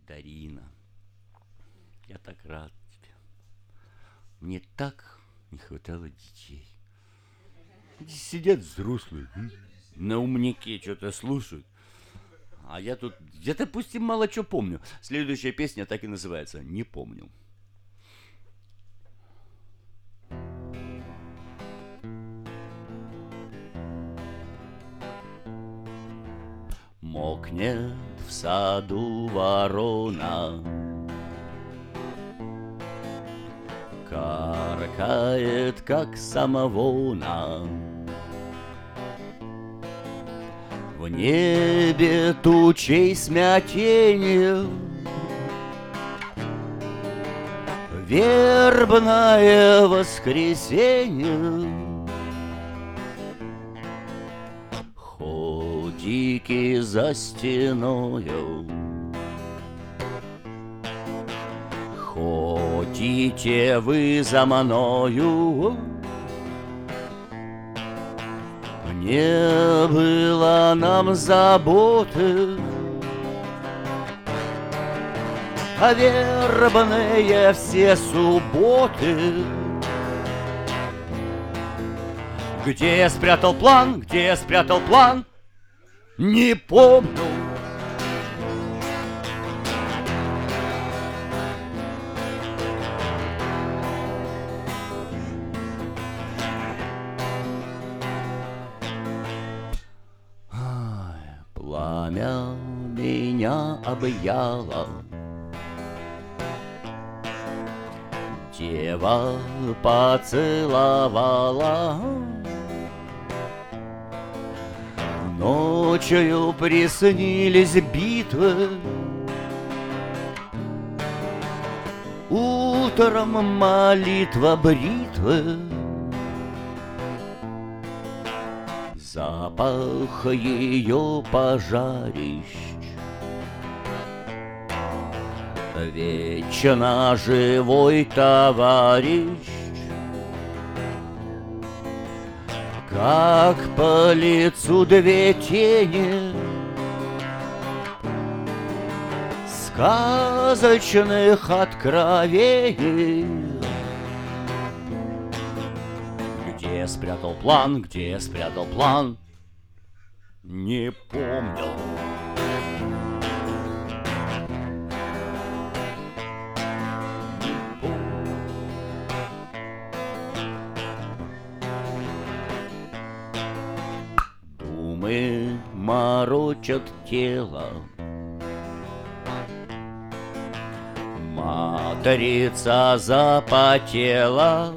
Дарина, я так рад тебе. Мне так не хватало детей. Здесь сидят взрослые, на умнике что-то слушают. А я тут, допустим, мало что помню. Следующая песня так и называется «Не помню». Мокнет в саду ворона, каркает, как самовона. В небе тучей смятение, вербное воскресенье. Ходики за стеною, ходите вы за мною. Не было нам заботы, а вербные все субботы. Где я спрятал план, где я спрятал план, не помню. Пламя меня объяло, дева поцеловала. Ночью приснились битвы, утром молитва бритвы. Запах ее пожарищ, вечно живой товарищ. Как по лицу две тени сказочных откровений. Где я спрятал план, где я спрятал план, не помню. Думы морочат тело, матрица запотела.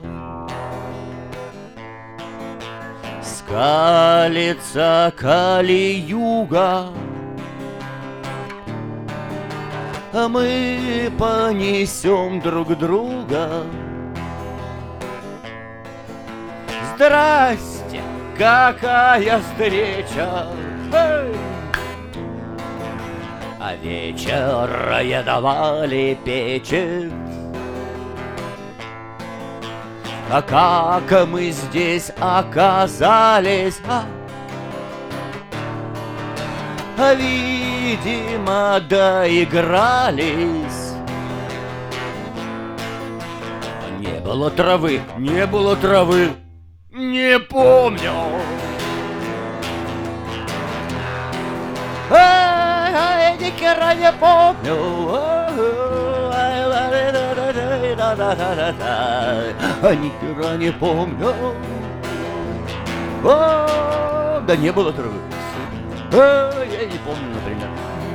Скалится Кали-юга, а мы понесем друг друга. Здрасте, какая встреча! А вечер едва лепечет. А как мы здесь оказались? Видимо, доигрались. Не было травы, не было травы, не помню. Ни хера не помню. Ни хера не помню. Да не было травы. Я не помню, например.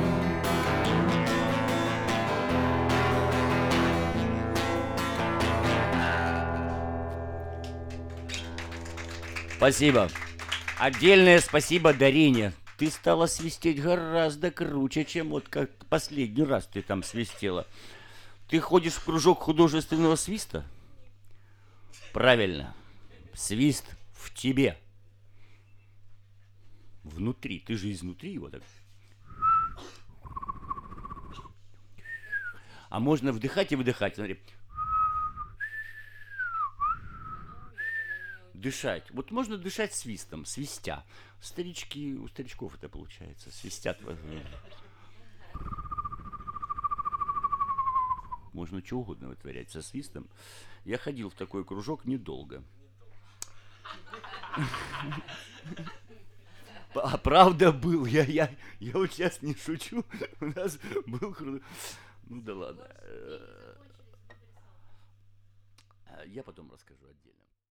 Спасибо. Отдельное спасибо Дарине. Ты стала свистеть гораздо круче, чем вот как последний раз ты там свистела. Ты ходишь в кружок художественного свиста? Правильно. Свист в тебе. Внутри. Ты же изнутри его так. А можно вдыхать и выдыхать. Смотри. Дышать. Вот можно дышать свистом, свистя. Старички, у старичков это получается. Свистят. можно что угодно вытворять со свистом. Я ходил в такой кружок недолго. А правда был, я вот сейчас не шучу, у нас был крутой... Ну да ладно. Я потом расскажу отдельно.